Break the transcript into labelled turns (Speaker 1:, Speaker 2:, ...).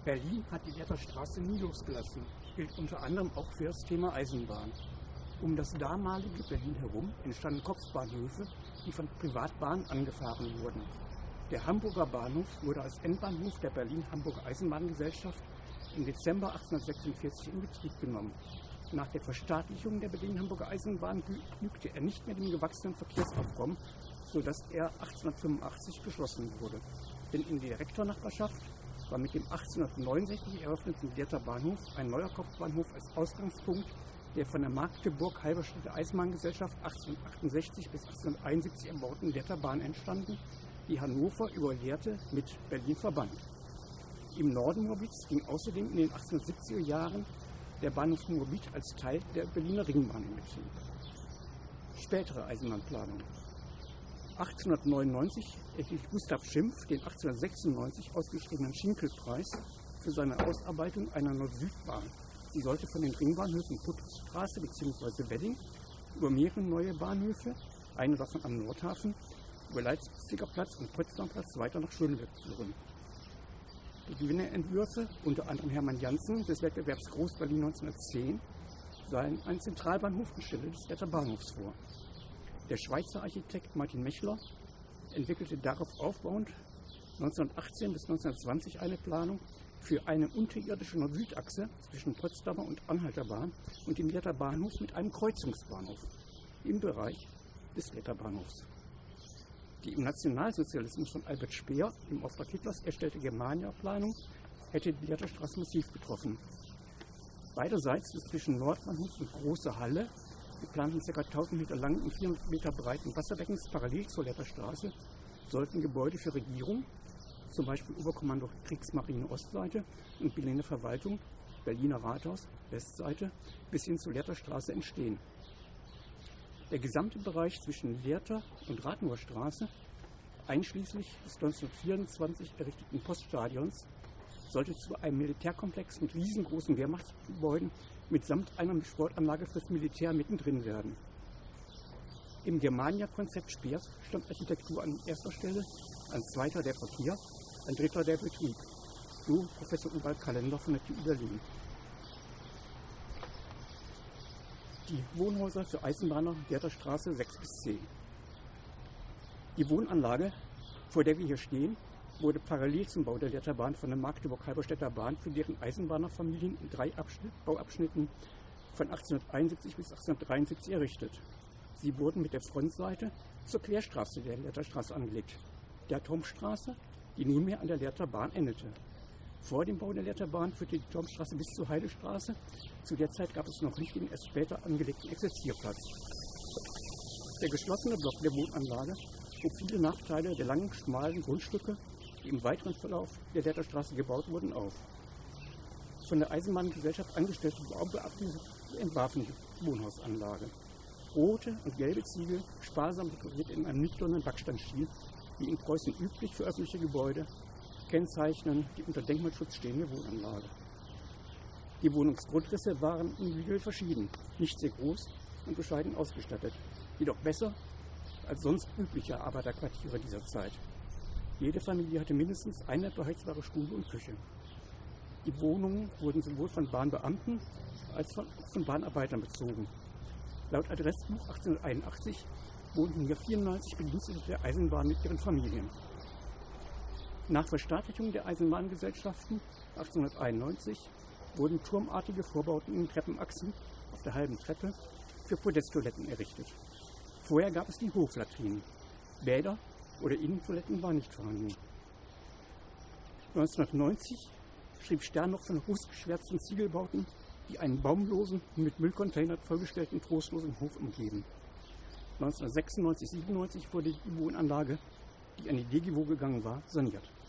Speaker 1: Berlin hat die Lehrter Straße nie losgelassen, gilt unter anderem auch für das Thema Eisenbahn. Um das damalige Berlin herum entstanden Kopfbahnhöfe, die von Privatbahnen angefahren wurden. Der Hamburger Bahnhof wurde als Endbahnhof der Berlin-Hamburger Eisenbahngesellschaft im Dezember 1846 in Betrieb genommen. Nach der Verstaatlichung der Berlin-Hamburger Eisenbahn genügte er nicht mehr dem gewachsenen Verkehrsaufkommen, sodass er 1885 geschlossen wurde. Denn in direkter Nachbarschaft war mit dem 1869 eröffneten Lehrter Bahnhof ein neuer Kopfbahnhof als Ausgangspunkt der von der Magdeburg-Halberstädter Eisenbahngesellschaft 1868 bis 1871 erbauten Lehrter Bahn entstanden, die Hannover über Lehrte mit Berlin verband. Im Norden Moabits ging außerdem in den 1870er Jahren der Bahnhof Moabit als Teil der Berliner Ringbahn in Betrieb. Spätere Eisenbahnplanung. 1899 erhielt Gustav Schimpf den 1896 ausgeschriebenen Schinkel-Preis für seine Ausarbeitung einer Nord-Süd-Bahn. Sie sollte von den Ringbahnhöfen Puttstraße bzw. Wedding über mehrere neue Bahnhöfe, eine davon am Nordhafen, über Leipziger Platz und Potsdamer Platz weiter nach Schöneberg führen. Die Gewinnerentwürfe, unter anderem Hermann Janssen des Wettbewerbs Groß-Berlin 1910, sahen einen Zentralbahnhof anstelle des Lehrter Bahnhofs vor. Der Schweizer Architekt Martin Mechler entwickelte darauf aufbauend 1918 bis 1920 eine Planung für eine unterirdische Nord-Süd-Achse zwischen Potsdamer und Anhalter Bahn und dem Lehrter Bahnhof mit einem Kreuzungsbahnhof im Bereich des Lehrter Bahnhofs. Die im Nationalsozialismus von Albert Speer im Auftrag Hitlers erstellte Germania-Planung hätte die Lehrter Straße massiv betroffen. Beiderseits des zwischen Nordbahnhof und Große Halle geplanten ca. 1000 Meter langen und 400 Meter breiten Wasserbeckens parallel zur Lehrter Straße sollten Gebäude für Regierung, zum Beispiel Oberkommando Kriegsmarine Ostseite und Berliner Verwaltung, Berliner Rathaus Westseite, bis hin zur Lehrter Straße entstehen. Der gesamte Bereich zwischen Lehrter und Rathenower Straße, einschließlich des 1924 errichteten Poststadions, sollte zu einem Militärkomplex mit riesengroßen Wehrmachtsgebäuden mitsamt einer Sportanlage fürs Militär mittendrin werden. Im Germania-Konzept Speers stand Architektur an erster Stelle, an zweiter der Verkehr, an dritter der Betrieb. So Professor Uwe Kalender von der TU Berlin. Die Wohnhäuser für Eisenbahner Lehrter Straße 6 bis 10. Die Wohnanlage, vor der wir hier stehen, wurde parallel zum Bau der Lehrter Bahn von der Magdeburg-Halberstädter Bahn für deren Eisenbahnerfamilien in 3 Bauabschnitten von 1871 bis 1873 errichtet. Sie wurden mit der Frontseite zur Querstraße der Lehrter Straße angelegt, der Tomstraße, die nunmehr an der Lehrter Bahn endete. Vor dem Bau der Lehrter Bahn führte die Tomstraße bis zur Heidestraße. Zu der Zeit gab es noch nicht den erst später angelegten Exerzierplatz. Der geschlossene Block der Wohnanlage hob viele Nachteile der langen, schmalen Grundstücke, die im weiteren Verlauf der Lehrter Straße gebaut wurden, auf. Von der Eisenbahngesellschaft angestellte Baubeamte entwarfen die Wohnhausanlage. Rote und gelbe Ziegel, sparsam dekoriert in einem nüchternen Backsteinstil, wie in Preußen üblich für öffentliche Gebäude, kennzeichnen die unter Denkmalschutz stehende Wohnanlage. Die Wohnungsgrundrisse waren individuell verschieden, nicht sehr groß und bescheiden ausgestattet, jedoch besser als sonst übliche Arbeiterquartiere dieser Zeit. Jede Familie hatte mindestens eine beheizbare Stube und Küche. Die Wohnungen wurden sowohl von Bahnbeamten als von Bahnarbeitern bezogen. Laut Adressbuch 1881 wohnten hier 94 Bedienstete der Eisenbahn mit ihren Familien. Nach Verstaatlichung der Eisenbahngesellschaften 1891 wurden turmartige Vorbauten in Treppenachsen auf der halben Treppe für Podesttoiletten errichtet. Vorher gab es die Hoflatrinen. Bäder oder Innentoiletten waren nicht vorhanden. 1990 schrieb Stern noch von rußgeschwärzten Ziegelbauten, die einen baumlosen, mit Müllcontainern vollgestellten, trostlosen Hof umgeben. 1996/97 wurde die Wohnanlage, die an die DGWO gegangen war, saniert.